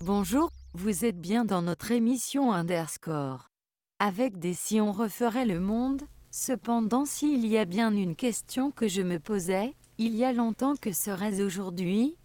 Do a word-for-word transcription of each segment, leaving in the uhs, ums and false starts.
Bonjour, vous êtes bien dans notre émission Underscore. Avec des si on referait le monde, cependant s'il y a bien une question que je me posais, il y a longtemps que serait aujourd'hui.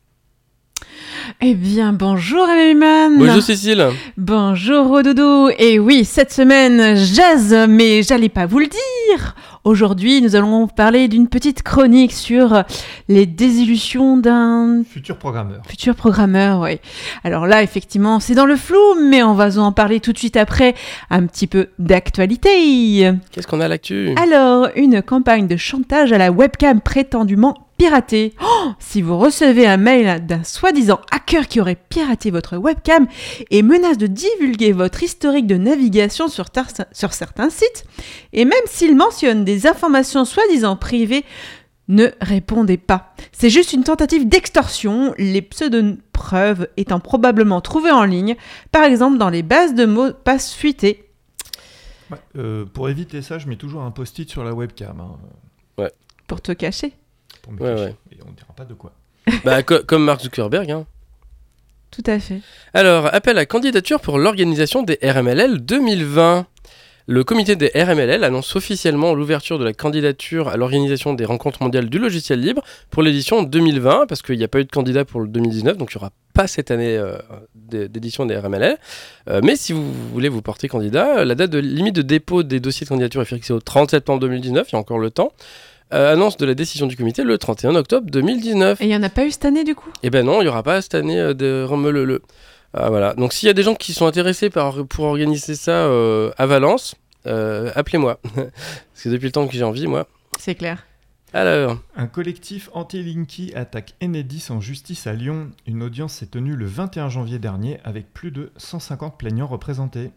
Eh bien, bonjour Emmanuel. Bonjour Cécile. Bonjour Rodoudou. Et oui, cette semaine, jazz, mais j'allais pas vous le dire. Aujourd'hui, nous allons parler d'une petite chronique sur les désillusions d'un... Futur programmeur. Futur programmeur, oui. Alors là, effectivement, c'est dans le flou, mais on va en parler tout de suite après. Un petit peu d'actualité. Qu'est-ce qu'on a à l'actu ? Alors, une campagne de chantage à la webcam prétendument piraté. Oh, si vous recevez un mail d'un soi-disant hacker qui aurait piraté votre webcam et menace de divulguer votre historique de navigation sur, tar- sur certains sites, et même s'il mentionne des informations soi-disant privées, ne répondez pas. C'est juste une tentative d'extorsion, les pseudo-preuves étant probablement trouvées en ligne, par exemple dans les bases de mots passe fuitées. Ouais, euh, pour éviter ça, je mets toujours un post-it sur la webcam. Hein, Ouais. Pour te cacher. pour me Ouais, cacher. ouais. Et on ne dira pas de quoi. Bah, co- comme Mark Zuckerberg. Hein. Tout à fait. Alors, appel à candidature pour l'organisation des R M L L deux mille vingt. Le comité des R M L L annonce officiellement l'ouverture de la candidature à l'organisation des rencontres mondiales du logiciel libre pour l'édition deux mille vingt, parce qu'il n'y a pas eu de candidat pour le deux mille dix-neuf, donc il n'y aura pas cette année euh, d'édition des R M L L. Euh, mais si vous voulez vous porter candidat, la date de limite de dépôt des dossiers de candidature est fixée au trente septembre deux mille dix-neuf, il y a encore le temps. Euh, annonce de la décision du comité le trente et un octobre deux mille dix-neuf. Et il n'y en a pas eu cette année du coup ? Eh ben non, il n'y aura pas cette année euh, de Remelele. Ah, voilà. Donc s'il y a des gens qui sont intéressés par, pour organiser ça euh, à Valence, euh, appelez-moi. Parce que depuis le temps que j'ai envie, moi. C'est clair. Alors, Un collectif anti-Linky attaque Enedis en justice à Lyon. Une audience s'est tenue le vingt et un janvier dernier avec plus de cent cinquante plaignants représentés.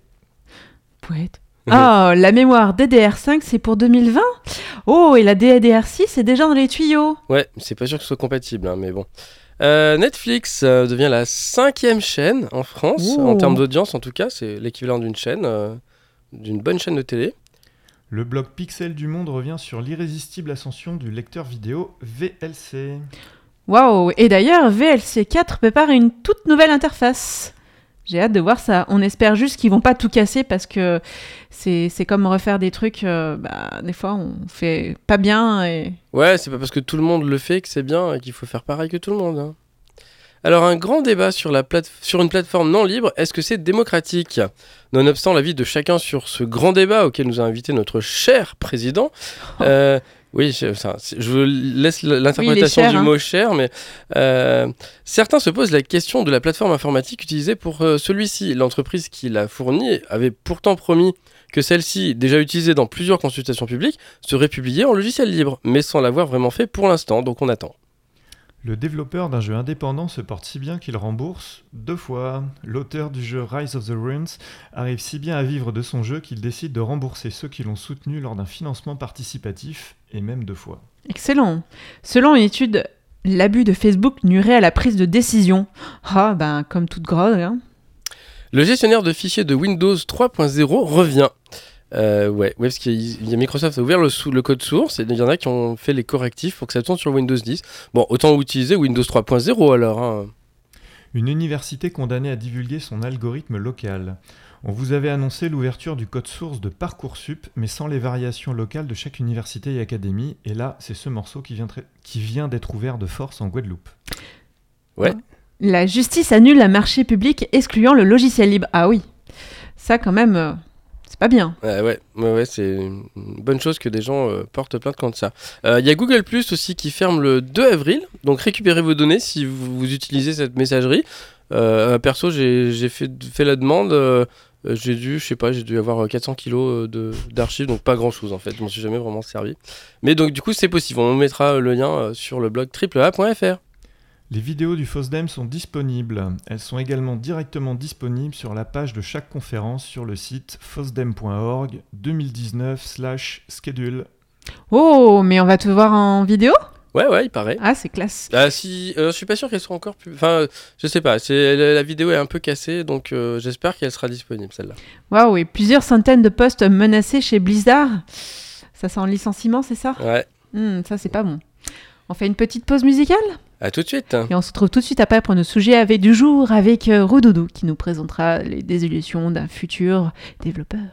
Poète. Ah, la mémoire D D R cinq, c'est pour deux mille vingt ? Oh, et la D D R six, c'est déjà dans les tuyaux. ouais, c'est pas sûr que ce soit compatible, hein, mais bon. Euh, Netflix euh, devient la cinquième chaîne en France, Ouh. en termes d'audience en tout cas, c'est l'équivalent d'une chaîne, euh, d'une bonne chaîne de télé. Le blog Pixel du Monde revient sur l'irrésistible ascension du lecteur vidéo V L C. Waouh, et d'ailleurs, V L C quatre prépare une toute nouvelle interface. J'ai hâte de voir ça. On espère juste qu'ils vont pas tout casser parce que c'est, c'est comme refaire des trucs, euh, bah, des fois on fait pas bien et... Ouais, c'est pas parce que tout le monde le fait que c'est bien et qu'il faut faire pareil que tout le monde. Hein. Alors, un grand débat sur, la plate- sur une plateforme non libre, est-ce que c'est démocratique ? Nonobstant l'avis de chacun sur ce grand débat auquel nous a invité notre cher président, euh, oui, je, ça, c'est- je laisse l'interprétation Oui, il est cher, du hein. mot cher, mais euh, certains se posent la question de la plateforme informatique utilisée pour euh, celui-ci. L'entreprise qui l'a fournie avait pourtant promis que celle-ci, déjà utilisée dans plusieurs consultations publiques, serait publiée en logiciel libre, mais sans l'avoir vraiment fait pour l'instant, donc on attend. Le développeur d'un jeu indépendant se porte si bien qu'il rembourse deux fois. L'auteur du jeu Rise of the Runes arrive si bien à vivre de son jeu qu'il décide de rembourser ceux qui l'ont soutenu lors d'un financement participatif, et même deux fois. Excellent. Selon une étude, l'abus de Facebook nuirait à la prise de décision. Ah, ben, comme toute grotte, hein. Le gestionnaire de fichiers de Windows trois point zéro revient. Euh, ouais, ouais, parce qu'il y a, il y a Microsoft a ouvert le, sou- le code source et il y en a qui ont fait les correctifs pour que ça tourne sur Windows dix. Bon, autant utiliser Windows trois point zéro alors. Hein. Une université condamnée à divulguer son algorithme local. On vous avait annoncé l'ouverture du code source de Parcoursup, mais sans les variations locales de chaque université et académie, et là, c'est ce morceau qui vient, tra- qui vient d'être ouvert de force en Guadeloupe. Ouais. La justice annule un marché public excluant le logiciel libre. Ah oui, ça quand même, euh, c'est pas bien. Euh, ouais, ouais, ouais, c'est une bonne chose que des gens euh, portent plainte contre ça. Il euh, y a Google Plus aussi qui ferme le deux avril, donc récupérez vos données si vous, vous utilisez cette messagerie. Euh, perso, j'ai, j'ai fait, fait la demande, euh, j'ai dû, je sais pas, j'ai dû avoir quatre cents kilos de, d'archives, donc pas grand chose en fait, je m'en suis jamais vraiment servi. Mais donc du coup c'est possible, on mettra le lien euh, sur le blog triple a point f r. Les vidéos du FOSDEM sont disponibles. Elles sont également directement disponibles sur la page de chaque conférence sur le site fosdem point org deux mille dix-neuf slash schedule. Oh, mais on va te voir en vidéo ? Ouais, ouais, il paraît. Ah, c'est classe. Ah, si, euh, je suis pas sûr qu'elle soit encore plus. Enfin, euh, je sais pas. C'est la, la vidéo est un peu cassée, donc euh, j'espère qu'elle sera disponible celle-là. Waouh, et plusieurs centaines de postes menacés chez Blizzard. Ça sent en licenciement, c'est ça ? Ouais. Hmm, ça, c'est pas bon. On fait une petite pause musicale ? À tout de suite. Et on se retrouve tout de suite après pour nos sujets avec du jour avec euh, Rodoudou qui nous présentera les désillusions d'un futur développeur.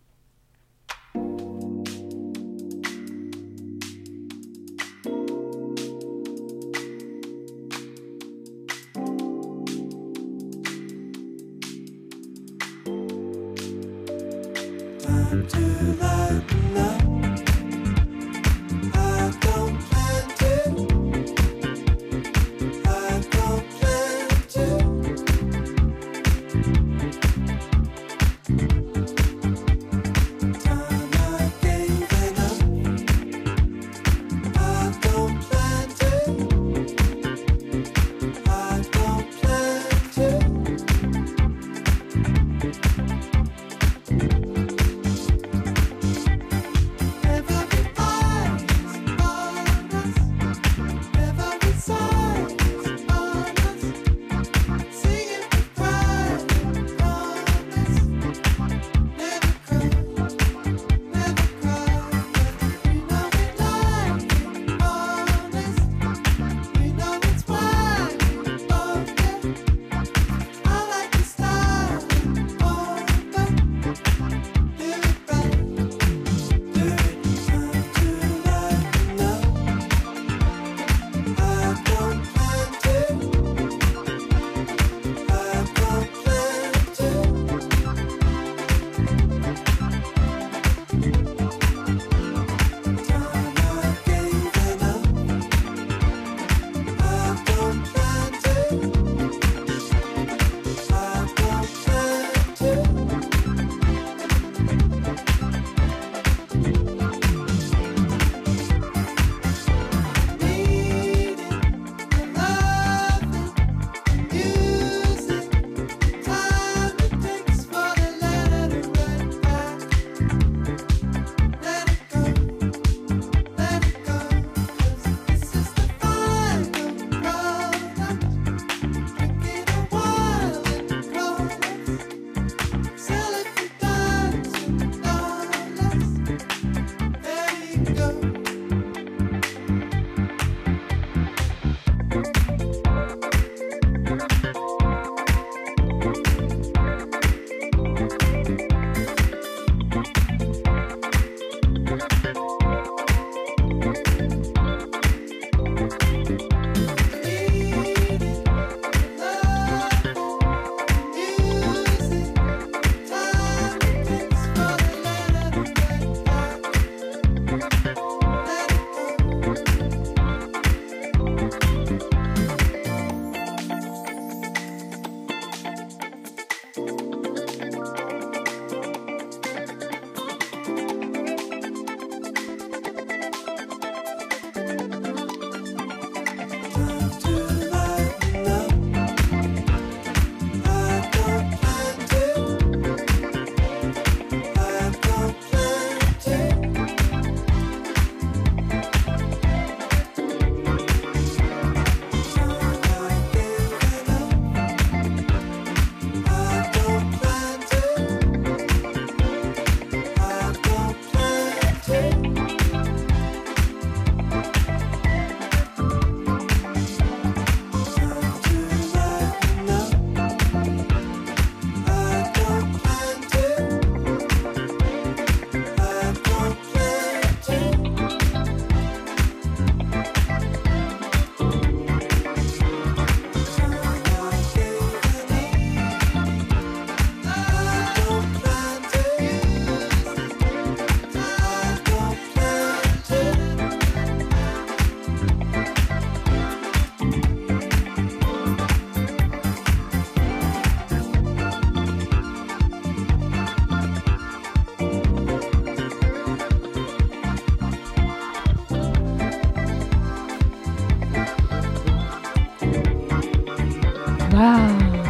Wow.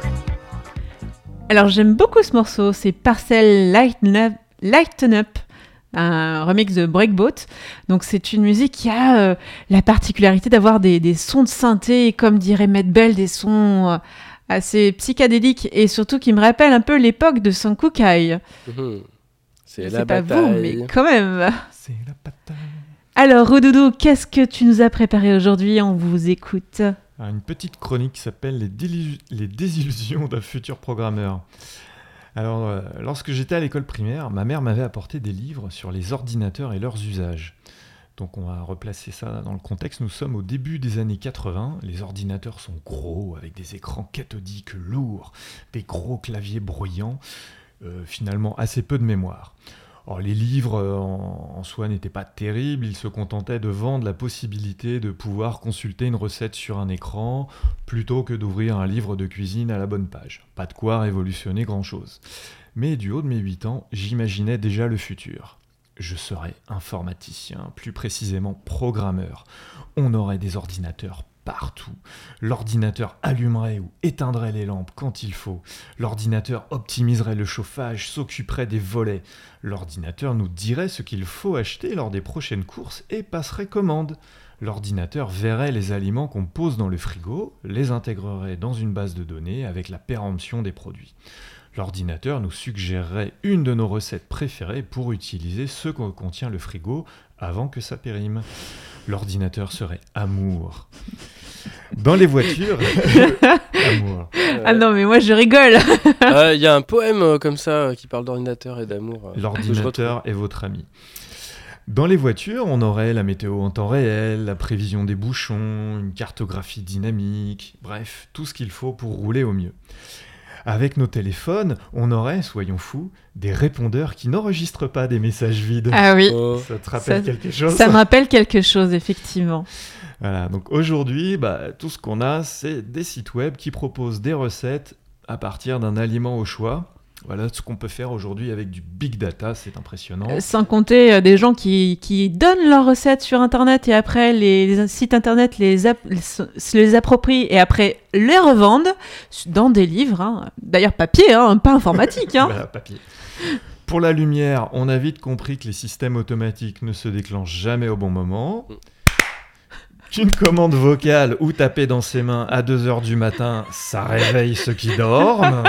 Alors j'aime beaucoup ce morceau, c'est Parcel Lighten Up, Lighten Up, un remix de Breakboat. Donc c'est une musique qui a euh, la particularité d'avoir des, des sons de synthé, comme dirait Matt Bell, des sons euh, assez psychédéliques et surtout qui me rappellent un peu l'époque de Sankukai. Mmh. C'est Je la sais pas bataille. vous, mais quand même. C'est la bataille. Alors, Roudoudou, qu'est-ce que tu nous as préparé aujourd'hui ? On vous écoute. Alors, une petite chronique qui s'appelle les, délu- les désillusions d'un futur programmeur. Alors, euh, lorsque j'étais à l'école primaire, ma mère m'avait apporté des livres sur les ordinateurs et leurs usages. Donc on va replacer ça dans le contexte. Nous sommes au début des années quatre-vingts. Les ordinateurs sont gros, avec des écrans cathodiques lourds, des gros claviers bruyants, euh, finalement assez peu de mémoire. Or, les livres euh, en, en soi n'étaient pas terribles, ils se contentaient de vendre la possibilité de pouvoir consulter une recette sur un écran plutôt que d'ouvrir un livre de cuisine à la bonne page. Pas de quoi révolutionner grand-chose. Mais du haut de mes huit ans, j'imaginais déjà le futur. Je serais informaticien, plus précisément programmeur. On aurait des ordinateurs partout. L'ordinateur allumerait ou éteindrait les lampes quand il faut. L'ordinateur optimiserait le chauffage, s'occuperait des volets. L'ordinateur nous dirait ce qu'il faut acheter lors des prochaines courses et passerait commande. L'ordinateur verrait les aliments qu'on pose dans le frigo, les intégrerait dans une base de données avec la péremption des produits. L'ordinateur nous suggérerait une de nos recettes préférées pour utiliser ce que contient le frigo avant que ça périme. L'ordinateur serait amour. Dans les voitures, amour. Ah non, mais moi je rigole. Il euh, y a un poème euh, comme ça euh, qui parle d'ordinateur et d'amour. Euh, L'ordinateur est votre ami. Dans les voitures, on aurait la météo en temps réel, la prévision des bouchons, une cartographie dynamique, bref, tout ce qu'il faut pour rouler au mieux. Avec nos téléphones, on aurait, soyons fous, des répondeurs qui n'enregistrent pas des messages vides. Ah oui. Oh. Ça te rappelle Ça- quelque chose ? Ça me rappelle quelque chose, effectivement. Voilà, donc aujourd'hui, bah, tout ce qu'on a, c'est des sites web qui proposent des recettes à partir d'un aliment au choix. Voilà ce qu'on peut faire aujourd'hui avec du big data, c'est impressionnant. Euh, Sans compter euh, des gens qui, qui donnent leurs recettes sur Internet et après les, les sites Internet les, ap- les, se les approprient et après les revendent dans des livres. Hein. D'ailleurs papier, hein, pas informatique. Hein. Voilà, papier. Pour la lumière, on a vite compris que les systèmes automatiques ne se déclenchent jamais au bon moment. Qu'une commande vocale ou tapée dans ses mains à deux heures du matin, ça réveille ceux qui dorment.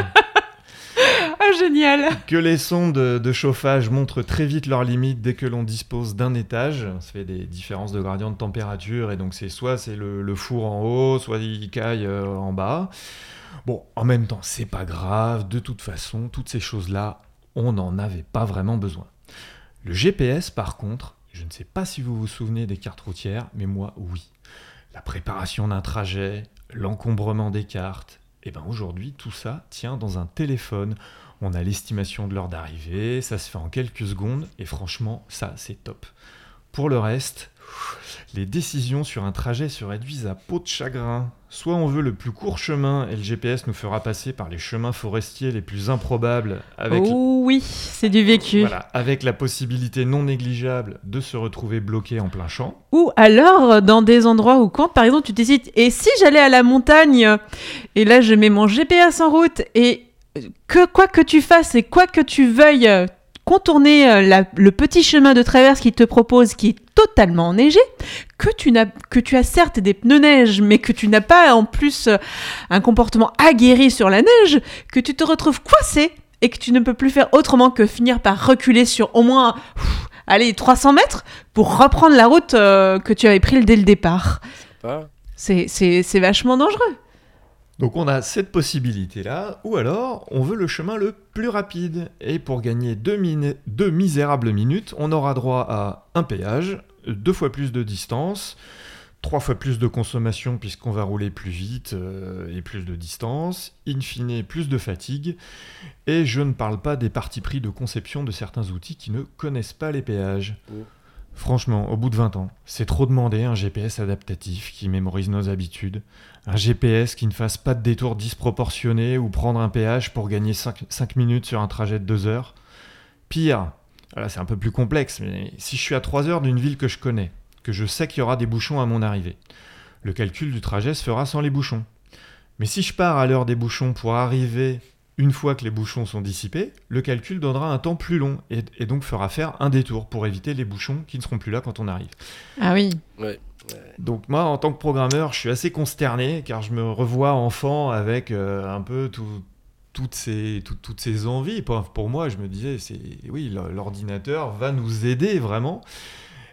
Ah, génial. Que les sondes de, de chauffage montrent très vite leurs limites dès que l'on dispose d'un étage. Ça fait des différences de gradient de température et donc c'est soit c'est le, le four en haut, soit il caille euh, en bas. Bon, en même temps, c'est pas grave. De toute façon, toutes ces choses-là, on n'en avait pas vraiment besoin. Le G P S, par contre, je ne sais pas si vous vous souvenez des cartes routières, mais moi, oui. La préparation d'un trajet, l'encombrement des cartes, et bien aujourd'hui, tout ça tient dans un téléphone. On a l'estimation de l'heure d'arrivée, ça se fait en quelques secondes, et franchement, ça, c'est top. Pour le reste, les décisions sur un trajet se réduisent à peau de chagrin. Soit on veut le plus court chemin, et le G P S nous fera passer par les chemins forestiers les plus improbables, avec, Oh oui, c'est du vécu. voilà, avec la possibilité non négligeable de se retrouver bloqué en plein champ. Ou alors dans des endroits où quand par exemple tu décides et si j'allais à la montagne et là je mets mon G P S en route et que quoi que tu fasses et quoi que tu veuilles euh, contourner euh, la- le petit chemin de traverse qu'il te propose qui est totalement enneigé, que tu, n'as, que tu as certes des pneus neige mais que tu n'as pas en plus euh, un comportement aguerri sur la neige, que tu te retrouves coincé et que tu ne peux plus faire autrement que finir par reculer sur au moins pff, allez, trois cents mètres pour reprendre la route euh, que tu avais prise dès le départ. Pas. C'est, c'est, c'est vachement dangereux. Donc on a cette possibilité-là, ou alors on veut le chemin le plus rapide. Et pour gagner deux, min- deux misérables minutes, on aura droit à un péage, deux fois plus de distance, trois fois plus de consommation puisqu'on va rouler plus vite euh, et plus de distance, in fine plus de fatigue, et je ne parle pas des partis pris de conception de certains outils qui ne connaissent pas les péages. Oh. Franchement, au bout de vingt ans, c'est trop demandé un G P S adaptatif qui mémorise nos habitudes, un G P S qui ne fasse pas de détour disproportionné ou prendre un péage pour gagner cinq minutes sur un trajet de deux heures. Pire, voilà, c'est un peu plus complexe, mais si je suis à trois heures d'une ville que je connais, que je sais qu'il y aura des bouchons à mon arrivée, le calcul du trajet se fera sans les bouchons. Mais si je pars à l'heure des bouchons pour arriver une fois que les bouchons sont dissipés, le calcul donnera un temps plus long et, et donc fera faire un détour pour éviter les bouchons qui ne seront plus là quand on arrive. Ah oui. Ouais. Donc moi, en tant que programmeur, je suis assez consterné car je me revois enfant avec euh, un peu tout, toutes, ces, tout, toutes ces envies. Pour, pour moi, je me disais, c'est, oui, l'ordinateur va nous aider vraiment.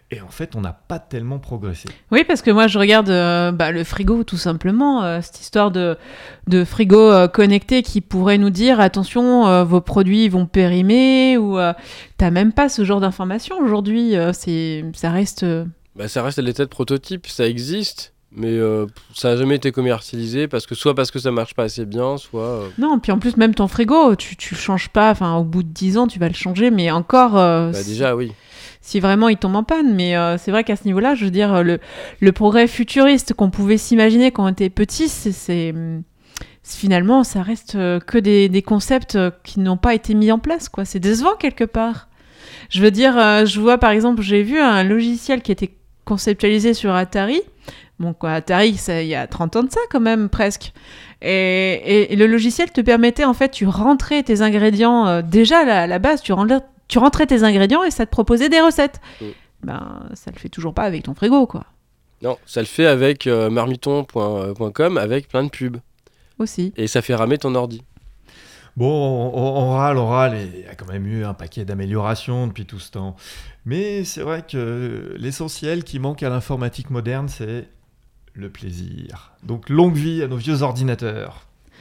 Et en fait, on n'a pas tellement progressé. Oui, parce que moi, je regarde euh, bah, le frigo, tout simplement. Euh, cette histoire de, de frigo euh, connecté qui pourrait nous dire, attention, euh, vos produits vont périmer, ou euh, t'as même pas ce genre d'informations aujourd'hui. Euh, c'est, ça reste... euh, Bah, ça reste à l'état de prototype, ça existe, mais euh, ça n'a jamais été commercialisé, parce que soit parce que ça marche pas assez bien, soit... euh, Non, puis en plus, même ton frigo, tu, tu le changes pas. Enfin, au bout de dix ans, tu vas le changer, mais encore... euh, Bah si- déjà, oui. si vraiment il tombe en panne. Mais euh, c'est vrai qu'à ce niveau-là, je veux dire, le, le progrès futuriste qu'on pouvait s'imaginer quand on était petit, c'est, c'est- finalement, ça reste euh, que des, des concepts euh, qui n'ont pas été mis en place, quoi. C'est décevant quelque part. Je veux dire, euh, je vois par exemple, j'ai vu un logiciel qui était conceptualisé sur Atari. Bon, quoi, Atari, ça, il y a trente ans de ça quand même, presque. Et, et- et le logiciel te permettait, en fait, tu rentrais tes ingrédients, euh, déjà à la, à la base, tu rentrais, tu rentrais tes ingrédients et ça te proposait des recettes. Mm. Ben, ça le fait toujours pas avec ton frigo, quoi. Non, ça le fait avec euh, marmiton point com, avec plein de pubs. Aussi. Et ça fait ramer ton ordi. Bon, on, on- on râle, on râle, et il y a quand même eu un paquet d'améliorations depuis tout ce temps. Mais c'est vrai que l'essentiel qui manque à l'informatique moderne, c'est le plaisir. Donc longue vie à nos vieux ordinateurs.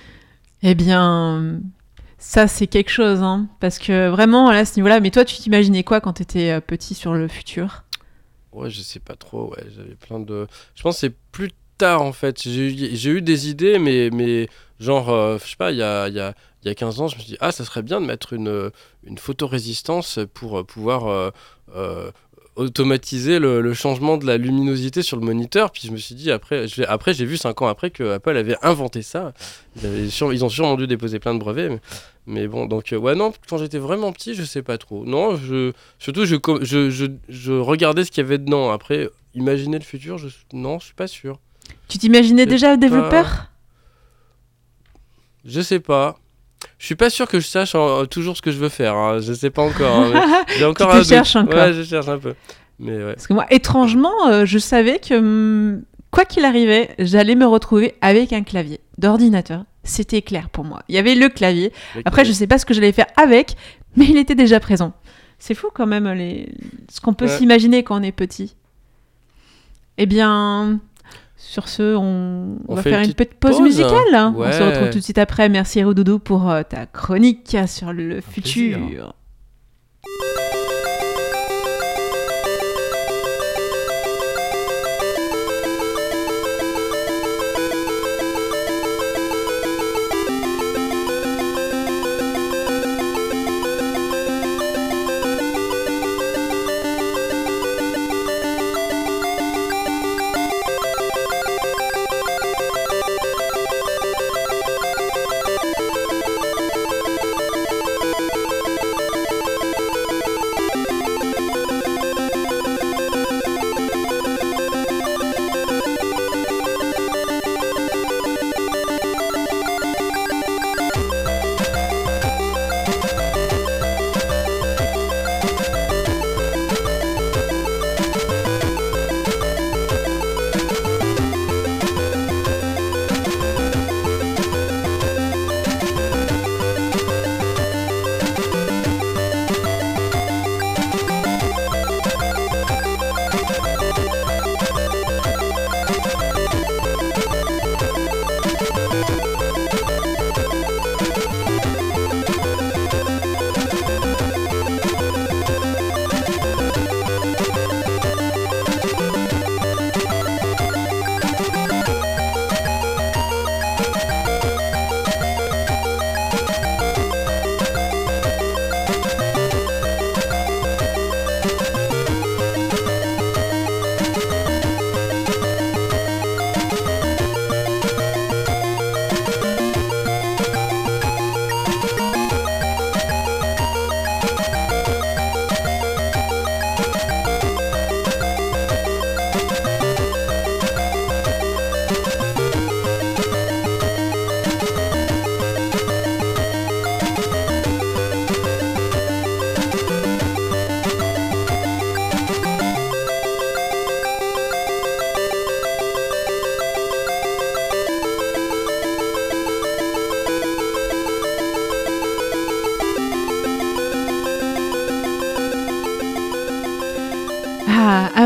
Eh bien, ça, c'est quelque chose, hein. Parce que vraiment, là, à ce niveau-là, mais toi, tu t'imaginais quoi quand t'étais euh, petit sur le futur ? Ouais, je sais pas trop, ouais, j'avais plein de... Je pense que c'est plus tard, en fait. J'ai eu, j'ai eu des idées, mais, mais genre, euh, je sais pas, il y a, il y, a, il y a quinze ans, je me suis dit, ah, ça serait bien de mettre une, une photorésistance pour euh, pouvoir euh, euh, automatiser le, le changement de la luminosité sur le moniteur. Puis je me suis dit, après, je l'ai- après j'ai vu cinq ans après que Apple avait inventé ça. Ils, avaient sur- ils ont sûrement dû déposer plein de brevets, mais, mais bon, donc, euh, ouais, non, quand j'étais vraiment petit, je sais pas trop. Non, je, surtout, je, co- je, je, je regardais ce qu'il y avait dedans. Après, imaginer le futur, je, non, je suis pas sûr. Tu t'imaginais C'est déjà développeur ? Je sais pas. Je suis pas sûr que je sache euh, toujours ce que je veux faire. Hein. Je sais pas encore. Hein, mais j'ai encore Tu te un doute. cherches encore. Ouais, je cherche un peu. Mais ouais. Parce que moi, étrangement, euh, je savais que, hum, quoi qu'il arrivait, j'allais me retrouver avec un clavier d'ordinateur. C'était clair pour moi. Il y avait le clavier. Après, je sais pas ce que j'allais faire avec, mais il était déjà présent. C'est fou quand même les... ce qu'on peut Ouais. s'imaginer quand on est petit. Eh bien, sur ce, on, on On va fait faire une une petite pause, pause, musicale. hein. On se Ouais. retrouve tout de suite après. Merci Rodoudou pour euh, ta chronique sur le futur. plaisir.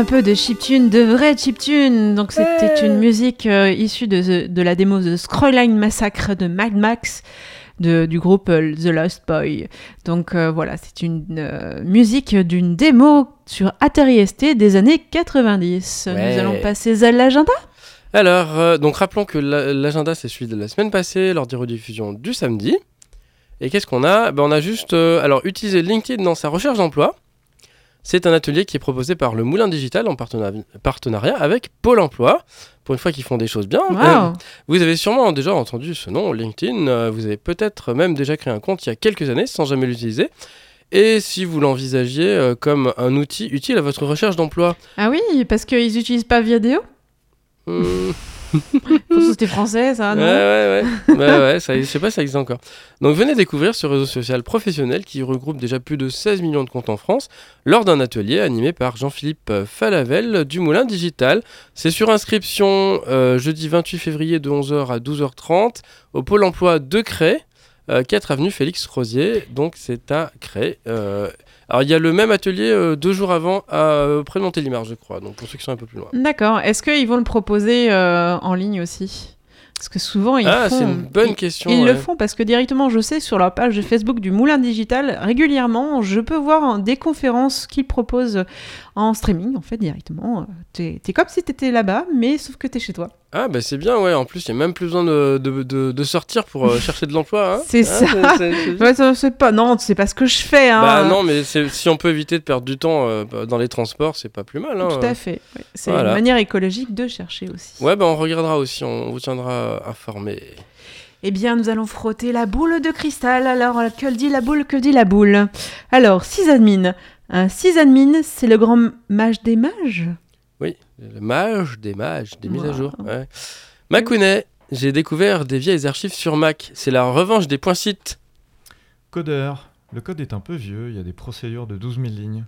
un peu de chiptune, de vrai chiptune. Donc c'était Ouais. une musique euh, issue de, de la démo The Scrolline Massacre de Mad Max de, du groupe euh, The Lost Boy. Donc euh, voilà, c'est une euh, musique d'une démo sur Atari S T des années quatre-vingt-dix. Ouais. Nous allons passer à l'agenda. Alors, euh, donc rappelons que la- l'agenda c'est celui de la semaine passée lors des rediffusions du samedi. Et qu'est-ce qu'on a? Ben, on a juste euh, alors utiliser LinkedIn dans sa recherche d'emploi. C'est un atelier qui est proposé par le Moulin Digital en partenari- partenariat avec Pôle Emploi. Pour une fois qu'ils font des choses bien. Wow. Euh, vous avez sûrement déjà entendu ce nom, LinkedIn. Euh, vous avez peut-être même déjà créé un compte il y a quelques années sans jamais l'utiliser. Et si vous l'envisagiez euh, comme un outil utile à votre recherche d'emploi. Ah oui, parce qu'ils n'utilisent pas Viadeo. Hmm. C'était français, ça, non? Ouais, ouais, ouais. Bah ouais, ça, je sais pas si ça existe encore. Donc venez découvrir ce réseau social professionnel qui regroupe déjà plus de seize millions de comptes en France lors d'un atelier animé par Jean-Philippe Falavel du Moulin Digital. C'est sur inscription euh, jeudi vingt-huit février de onze heures à douze heures trente au Pôle Emploi de Cray, euh, quatre avenue Félix Rosier. Donc c'est à Cray. Euh, alors il y a le même atelier euh, deux jours avant à, euh, près de Montélimar, je crois. Donc pour ceux qui sont un peu plus loin. D'accord. Est-ce qu'ils vont le proposer euh, en ligne aussi? Parce que souvent, ils Ah, font... c'est une bonne ils- question. Ils ouais. le font parce que directement, je sais, sur leur page de Facebook du Moulin Digital, régulièrement, je peux voir des conférences qu'ils proposent en streaming, en fait, directement. T'es, t'es comme si t'étais là-bas, mais sauf que t'es chez toi. Ah bah c'est bien, ouais, en plus il n'y a même plus besoin de, de, de, de sortir pour euh, chercher de l'emploi. Hein. C'est Ah, ça. c'est- c'est- c'est- Ouais, ça, c'est pas... Non, c'est pas ce que je fais. Hein. Bah non, mais c'est- si on peut éviter de perdre du temps euh, dans les transports, c'est pas plus mal. Hein. Tout à fait. Ouais. C'est Voilà. une manière écologique de chercher aussi. Ouais, bah on regardera aussi, on vous tiendra informé. Eh bien, nous allons frotter la boule de cristal. Alors, que dit la boule, que dit la boule? Alors, sysadmin. Un sysadmin, c'est le grand mage des mages? Oui, le mage des mages, des mises à Wow. jour. Ouais. Macounet, j'ai découvert des vieilles archives sur Mac. C'est la revanche des points sites. Codeur. Le code est un peu vieux, il y a des procédures de douze mille lignes.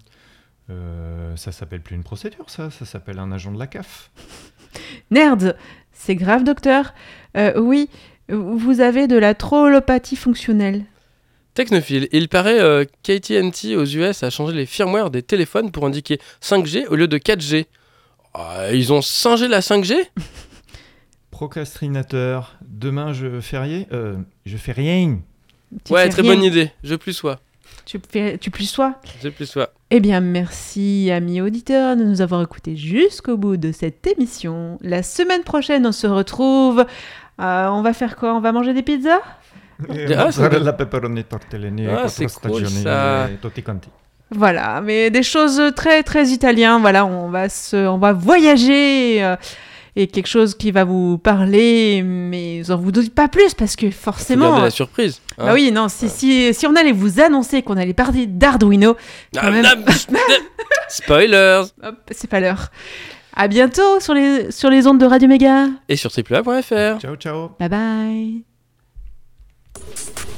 Euh, ça s'appelle plus une procédure, ça, ça s'appelle un agent de la C A F. Nerd, c'est grave, docteur. Euh, oui, vous avez de la trollopathie fonctionnelle. Technophile, il paraît euh, qu'A T and T aux U S a changé les firmware des téléphones pour indiquer cinq G au lieu de quatre G. Ah, ils ont singé la cinq G? Procrastinateur. Demain, je fais rien. Euh, je fais rien. Tu Ouais, fais très rien. bonne idée. Je plus sois. Tu, fais, tu plus sois. Je plus sois. Eh bien, merci, amis auditeurs, de nous avoir écoutés jusqu'au bout de cette émission. La semaine prochaine, on se retrouve. Euh, on va faire quoi? On va manger des pizzas? Ah, c'est- la pepperoni tortellini, Ah, quattro c'est cool, stagioni ça. e tutti quanti. Voilà, mais des choses très très italiennes. Voilà, on va se, on va voyager euh, et quelque chose qui va vous parler, mais on vous dit pas plus parce que Faut forcément. garder la surprise. hein. Bah oui, non, si, si, si on allait vous annoncer qu'on allait parler d'Arduino, Ah, quand même. ah, Spoilers. hop, c'est pas l'heure. À bientôt sur les, sur les ondes de Radio Méga. Et sur triple A point F R. Ciao, ciao. Bye bye.